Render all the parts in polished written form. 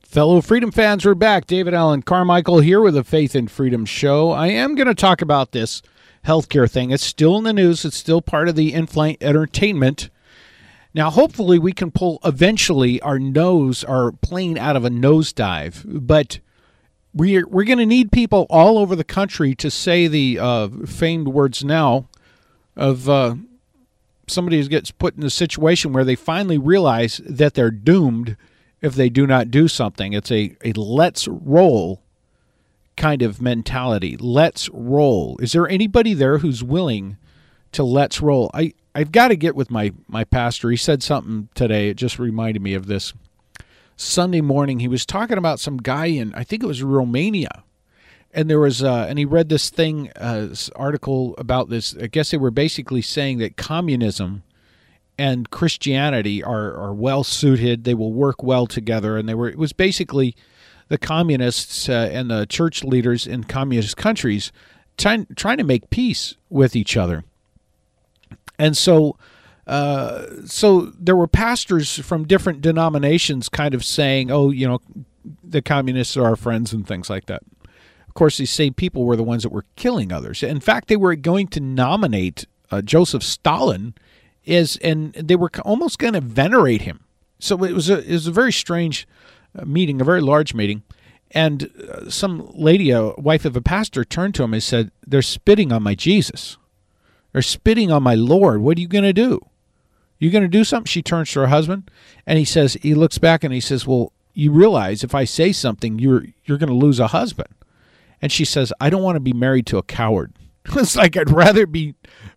Fellow Freedom fans, we're back. David Allen Carmichael here with the Faith and Freedom Show. I am going to talk about this healthcare thing. It's still in the news. It's still part of the in-flight entertainment. Now, hopefully, we can pull eventually our plane out of a nosedive. But we're going to need people all over the country to say the famed words now of somebody who gets put in a situation where they finally realize that they're doomed if they do not do something. It's a let's roll kind of mentality. Let's roll. Is there anybody there who's willing to let's roll? I've got to get with my pastor. He said something today. It just reminded me of this. Sunday morning, he was talking about some guy in, I think it was Romania. And there was, and he read this thing, this article about this. I guess they were basically saying that communism and Christianity are well suited. They will work well together. And it was basically the communists and the church leaders in communist countries trying to make peace with each other. And so there were pastors from different denominations kind of saying, oh, you know, the communists are our friends and things like that. Of course, these same people were the ones that were killing others. In fact, they were going to nominate Joseph Stalin and they were almost going to venerate him. So it was a very strange meeting, a very large meeting. And some lady, a wife of a pastor, turned to him and said, "They're spitting on my Jesus. They're spitting on my Lord. What are you going to do? You going to do something?" She turns to her husband, and he looks back and he says, "Well, you realize if I say something, you're going to lose a husband." And she says, "I don't want to be married to a coward." It's like I'd rather be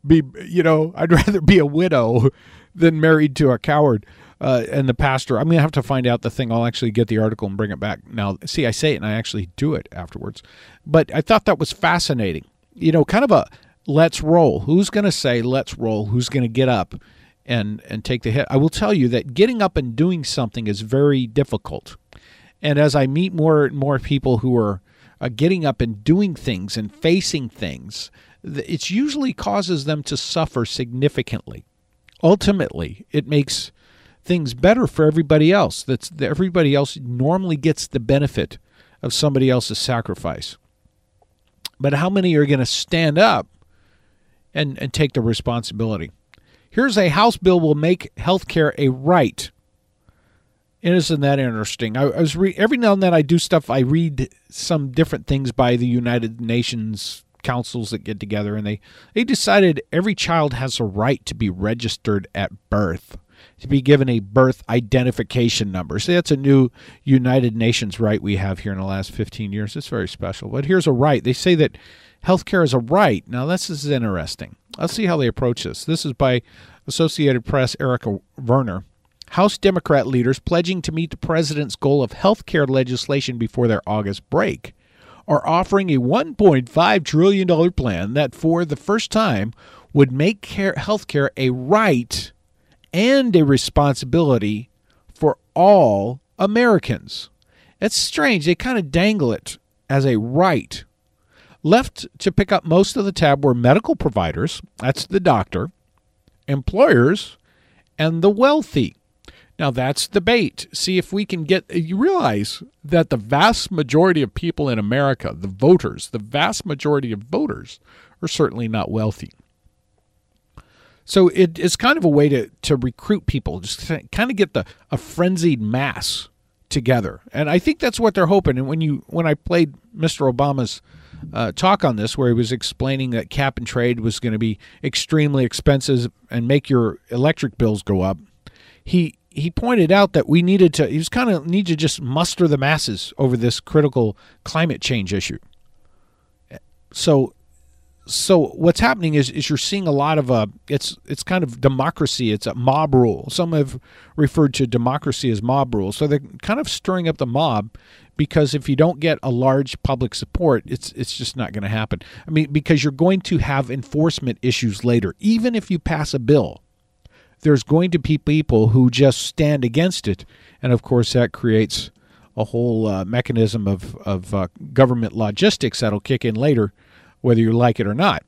a widow than married to a coward. And the pastor, I'm going to have to find out the thing. I'll actually get the article and bring it back. Now, see, I say it and I actually do it afterwards. But I thought that was fascinating. You know, kind of a let's roll. Who's going to say let's roll? Who's going to get up and take the hit? I will tell you that getting up and doing something is very difficult. And as I meet more and more people who are getting up and doing things and facing things, it usually causes them to suffer significantly. Ultimately, it makes things better for everybody else. Everybody else normally gets the benefit of somebody else's sacrifice. But how many are going to stand up and take the responsibility? Here's a House bill will make health care a right. And isn't that interesting? Every now and then I do stuff. I read some different things by the United Nations councils that get together, and they decided every child has a right to be registered at birth, to be given a birth identification number. So that's a new United Nations right we have here in the last 15 years. It's very special. But here's a right. They say that healthcare is a right. Now, this is interesting. Let's see how they approach this. This is by Associated Press, Erica Werner. House Democrat leaders pledging to meet the president's goal of health care legislation before their August break are offering a $1.5 trillion plan that for the first time would make health care a right and a responsibility for all Americans. It's strange. They kind of dangle it as a right. Left to pick up most of the tab were medical providers, that's the doctor, employers, and the wealthy. Now, that's debate. See if we can you realize that the vast majority of people in America, the vast majority of voters are certainly not wealthy. So it's kind of a way to recruit people, just kind of get a frenzied mass together. And I think that's what they're hoping. And when I played Mr. Obama's talk on this, where he was explaining that cap and trade was going to be extremely expensive and make your electric bills go up, he pointed out that we need to just muster the masses over this critical climate change issue. So what's happening is you're seeing a lot of it's kind of democracy. It's a mob rule. Some have referred to democracy as mob rule. So they're kind of stirring up the mob, because if you don't get a large public support, it's just not going to happen. I mean, because you're going to have enforcement issues later. Even if you pass a bill, there's going to be people who just stand against it. And, of course, that creates a whole mechanism of government logistics that'll kick in later, whether you like it or not.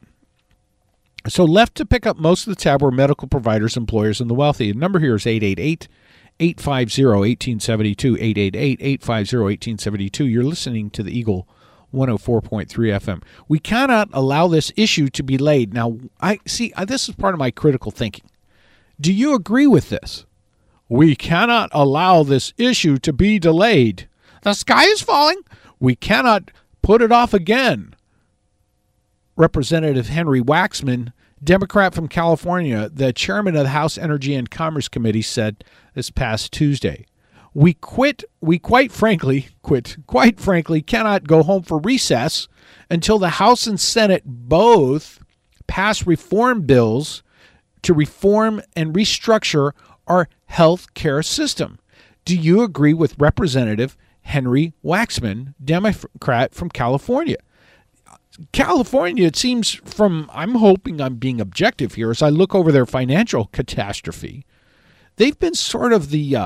So left to pick up most of the tab were medical providers, employers, and the wealthy. The number here is 850-1872, 888-850-1872. You're listening to the Eagle 104.3 FM. We cannot allow this issue to be laid. Now, this is part of my critical thinking. Do you agree with this? We cannot allow this issue to be delayed. The sky is falling. We cannot put it off again. Representative Henry Waxman, Democrat from California, the chairman of the House Energy and Commerce Committee, said this past Tuesday, we quite frankly cannot go home for recess until the House and Senate both pass reform bills to reform and restructure our health care system. Do you agree with Representative Henry Waxman, Democrat from California? California, it seems I'm hoping I'm being objective here as I look over their financial catastrophe. They've been sort of the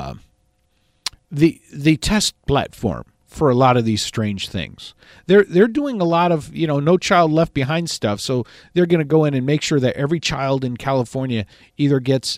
test platform for a lot of these strange things. They're doing a lot of, No Child Left Behind stuff. So they're going to go in and make sure that every child in California either gets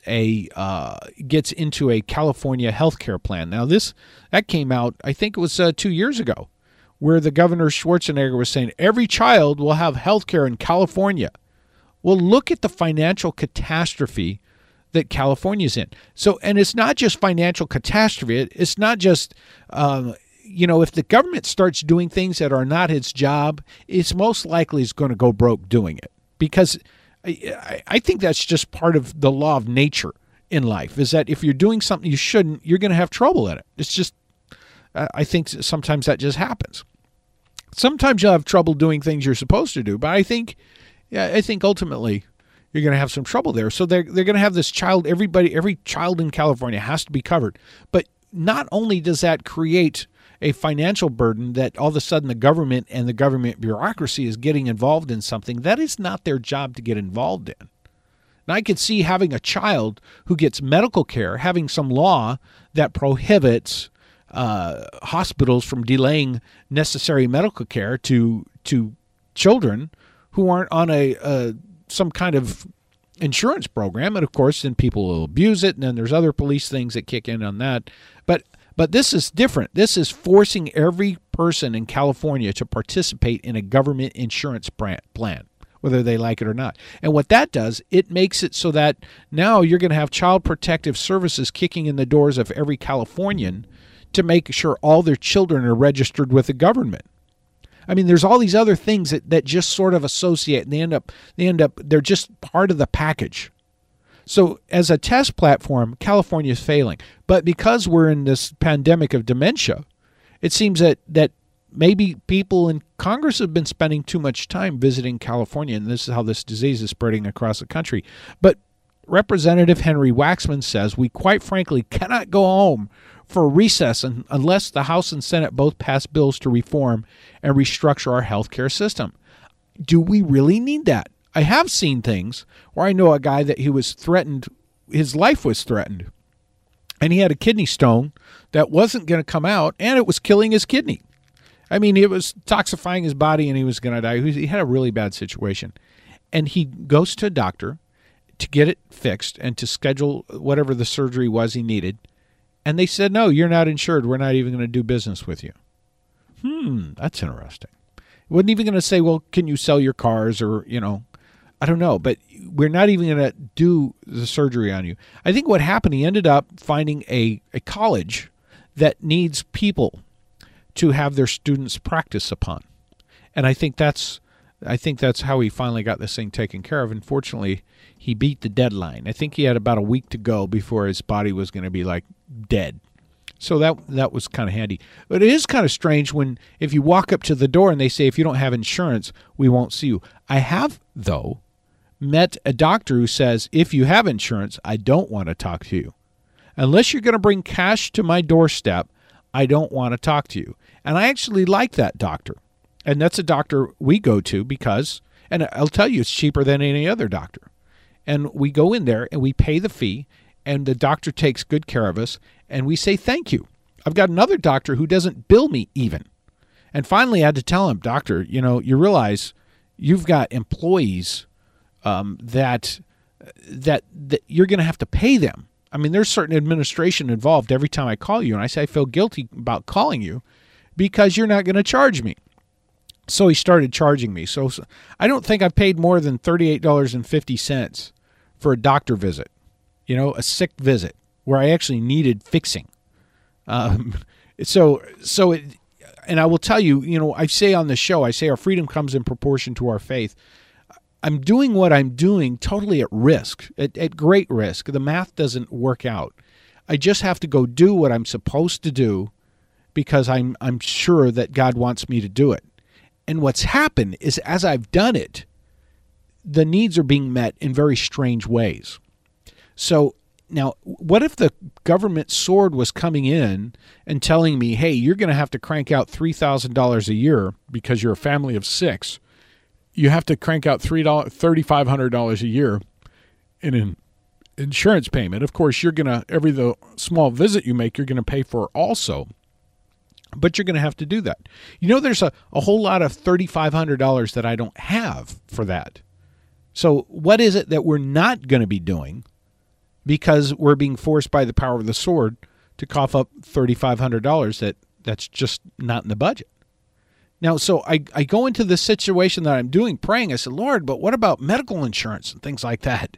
into a California health care plan. Now that came out, I think it was 2 years ago, where the Governor Schwarzenegger was saying every child will have health care in California. Well, look at the financial catastrophe that California's in. So, and it's not just financial catastrophe. It's not just, if the government starts doing things that are not its job, it's most likely is going to go broke doing it. Because I think that's just part of the law of nature in life, is that if you're doing something you shouldn't, you're going to have trouble in it. It's just, I think sometimes that just happens. Sometimes you'll have trouble doing things you're supposed to do, but I think ultimately you're going to have some trouble there. So they're going to have this child. Every child in California has to be covered. But not only does that create a financial burden that all of a sudden the government and the government bureaucracy is getting involved in something that is not their job to get involved in. And I could see having a child who gets medical care, having some law that prohibits hospitals from delaying necessary medical care to children who aren't on some kind of insurance program. And of course, then people will abuse it. And then there's other police things that kick in on that. But this is different. This is forcing every person in California to participate in a government insurance plan, whether they like it or not. And what that does, it makes it so that now you're going to have Child Protective Services kicking in the doors of every Californian to make sure all their children are registered with the government. I mean, there's all these other things that just sort of associate, and they're just part of the package. So as a test platform, California is failing. But because we're in this pandemic of dementia, it seems that maybe people in Congress have been spending too much time visiting California, and this is how this disease is spreading across the country. But Representative Henry Waxman says we quite frankly cannot go home for recess unless the House and Senate both pass bills to reform and restructure our health care system. Do we really need that? I have seen things where I know a guy that he was threatened, his life was threatened, and he had a kidney stone that wasn't going to come out, and it was killing his kidney. I mean, it was toxifying his body, and he was going to die. He had a really bad situation. And he goes to a doctor to get it fixed and to schedule whatever the surgery was he needed. And they said, no, you're not insured. We're not even going to do business with you. That's interesting. Wasn't even going to say, well, can you sell your cars or, I don't know. But we're not even going to do the surgery on you. I think what happened, he ended up finding a college that needs people to have their students practice upon. And I think that's how he finally got this thing taken care of. Unfortunately, he beat the deadline. I think he had about a week to go before his body was going to be like dead. So that was kind of handy. But it is kind of strange if you walk up to the door and they say, if you don't have insurance, we won't see you. I have, though, met a doctor who says, if you have insurance, I don't want to talk to you. Unless you're going to bring cash to my doorstep, I don't want to talk to you. And I actually like that doctor. And that's a doctor we go to because, and I'll tell you, it's cheaper than any other doctor. And we go in there and we pay the fee, and the doctor takes good care of us, and we say thank you. I've got another doctor who doesn't bill me even. And finally I had to tell him, doctor, you realize you've got employees that you're going to have to pay them. I mean, there's certain administration involved every time I call you. And I say, I feel guilty about calling you because you're not going to charge me. So he started charging me. So I don't think I've paid more than $38.50 for a doctor visit, a sick visit where I actually needed fixing. And I will tell you, I say on the show, I say our freedom comes in proportion to our faith. I'm doing what I'm doing totally at risk, at great risk. The math doesn't work out. I just have to go do what I'm supposed to do because I'm sure that God wants me to do it. And what's happened is as I've done it, the needs are being met in very strange ways. So now, what if the government sword was coming in and telling me, hey, you're going to have to crank out $3,000 a year because you're a family of 6. You have to crank out $3,500 a year in an insurance payment. Of course, you're going to, the small visit you make, you're going to pay for also. But you're going to have to do that. There's a whole lot of $3,500 that I don't have for that. So what is it that we're not going to be doing because we're being forced by the power of the sword to cough up $3,500 that's just not in the budget? Now, so I go into this situation that I'm doing, praying. I said, Lord, but what about medical insurance and things like that?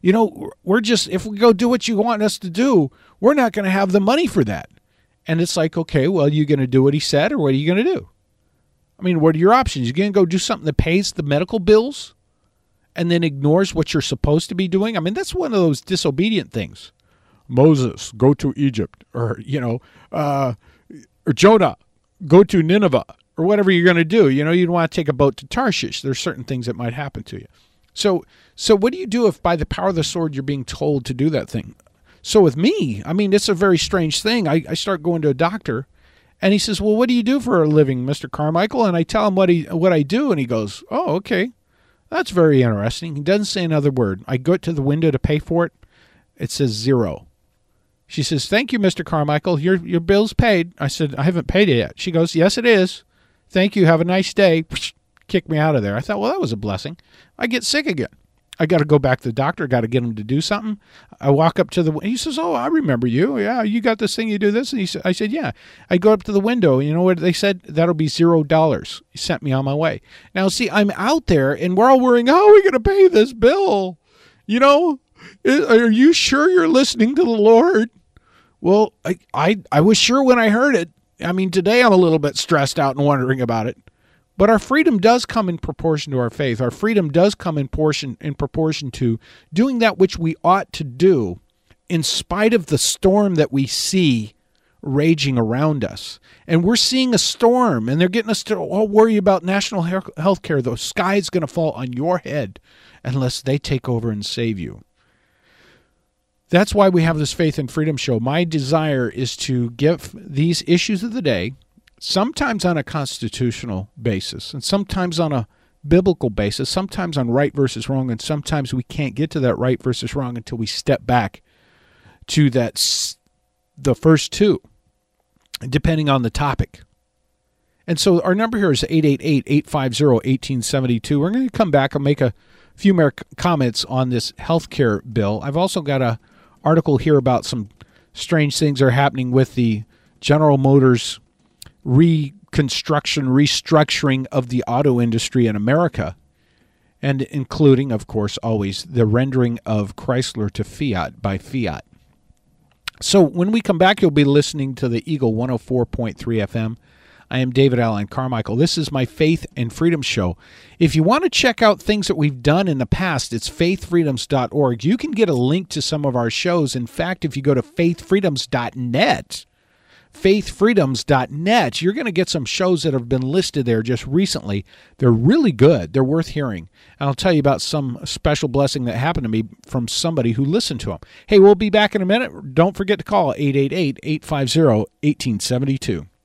If we go do what you want us to do, we're not going to have the money for that. And it's like, okay, well, you going to do what he said, or what are you going to do? I mean, what are your options? You're going to go do something that pays the medical bills and then ignores what you're supposed to be doing? I mean, that's one of those disobedient things. Moses, go to Egypt, or, or Jonah, go to Nineveh, or whatever you're going to do. You'd want to take a boat to Tarshish. There's certain things that might happen to you. So what do you do if by the power of the sword you're being told to do that thing? So with me, I mean, it's a very strange thing. I start going to a doctor, and he says, well, what do you do for a living, Mr. Carmichael? And I tell him what I do, and he goes, oh, okay. That's very interesting. He doesn't say another word. I go to the window to pay for it. It says 0. She says, thank you, Mr. Carmichael. Your bill's paid. I said, I haven't paid it yet. She goes, yes, it is. Thank you. Have a nice day. Kick me out of there. I thought, well, that was a blessing. I get sick again. I got to go back to the doctor. Got to get him to do something. I walk up to he says, oh, I remember you. Yeah, you got this thing, you do this. And I said, yeah. I go up to the window. You know what they said? That'll be $0. He sent me on my way. Now, see, I'm out there, and we're all worrying, how are we going to pay this bill? Are you sure you're listening to the Lord? Well, I was sure when I heard it. I mean, today I'm a little bit stressed out and wondering about it. But our freedom does come in proportion to our faith. Our freedom does come in proportion to doing that which we ought to do in spite of the storm that we see raging around us. And we're seeing a storm, and they're getting us to all worry about national health care. The sky's going to fall on your head unless they take over and save you. That's why we have this Faith and Freedom show. My desire is to give these issues of the day, sometimes on a constitutional basis, and sometimes on a biblical basis, sometimes on right versus wrong, and sometimes we can't get to that right versus wrong until we step back to the first two, depending on the topic. And so our number here is 888-850-1872. We're going to come back and make a few more comments on this health care bill. I've also got an article here about some strange things that are happening with the General Motors restructuring of the auto industry in America, and including, of course, always the rendering of Chrysler to Fiat by Fiat. So when we come back, you'll be listening to the Eagle 104.3 FM. I am David Allen Carmichael. This is my Faith and Freedom Show. If you want to check out things that we've done in the past, it's faithfreedoms.org. You can get a link to some of our shows. In fact, if you go to faithfreedoms.net, faithfreedoms.net, you're going to get some shows that have been listed there just recently. They're really good. They're worth hearing. And I'll tell you about some special blessing that happened to me from somebody who listened to them. Hey, we'll be back in a minute. Don't forget to call 888-850-1872.